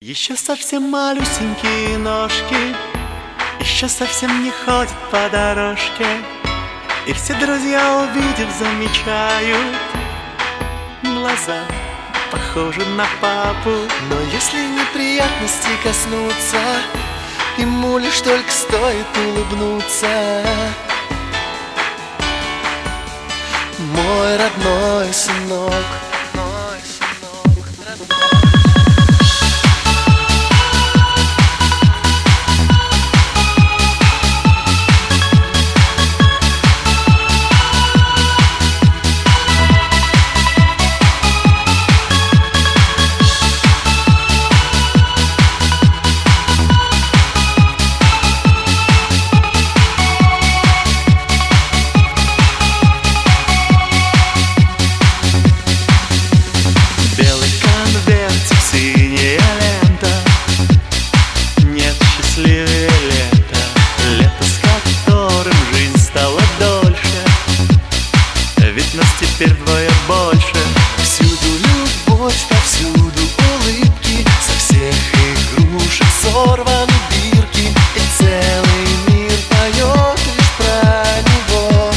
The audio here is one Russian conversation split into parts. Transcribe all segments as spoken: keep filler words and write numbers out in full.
Еще совсем малюсенькие ножки, еще совсем не ходят по дорожке, и все друзья, увидев, замечают: глаза похожи на папу. Но если неприятности коснуться, ему лишь только стоит улыбнуться. Мой родной сынок, родной сынок, родной. Теперь вдвое больше. Всюду любовь, повсюду улыбки, со всех игрушек сорваны бирки, и целый мир поет лишь про него.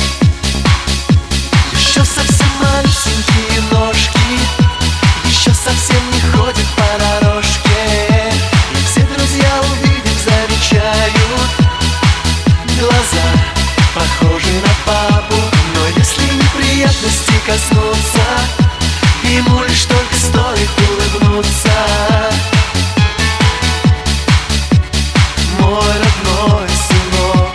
Еще совсем малюсенькие ножки, еще совсем не ходит по дорожке, и все друзья, увидев, замечают: глаза похожи на папу. Но если неприятности коснуться, ему лишь только стоит улыбнуться. Мой родной сынок.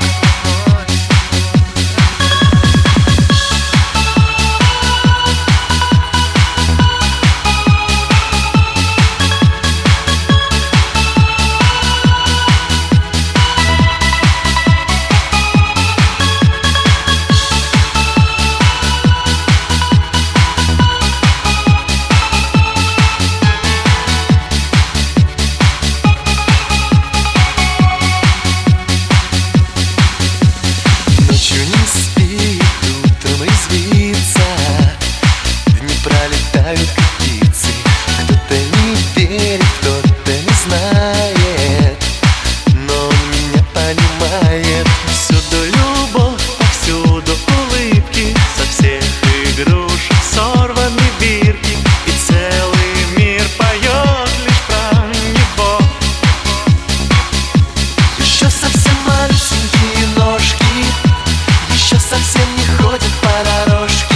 Пролетают как птицы, кто-то не верит, кто-то не знает, но он меня понимает. Всюду любовь, повсюду улыбки, со всех игрушек сорваны бирки, и целый мир поет лишь про него. Еще совсем малюсенькие ножки, еще совсем не ходят по дорожке,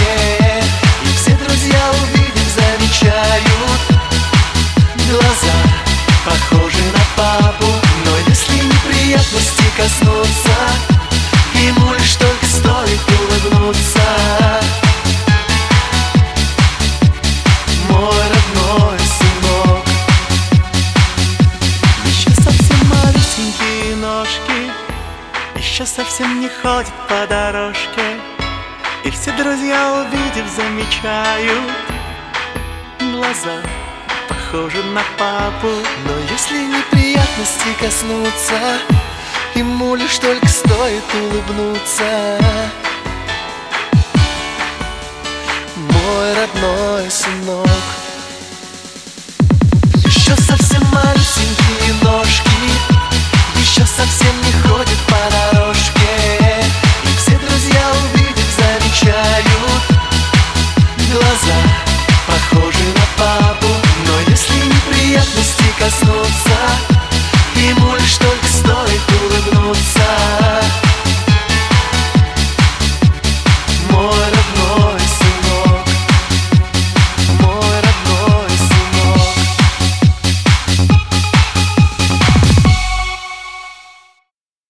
глаза похожи на папу. Но если неприятности коснуться, ему лишь только стоит улыбнуться. Мой родной сынок. Еще совсем малюсенькие ножки, еще совсем не ходят по дорожке, и все друзья, увидев, замечают: глаза похожи на папу. Но если неприятности коснуться, ему лишь только стоит улыбнуться. Мой родной сынок. Еще совсем малюсенькие ножки, еще совсем не ходят по дорожке, и все друзья, увидев, замечают: глаза похожи на папу. Но если неприятности коснуться,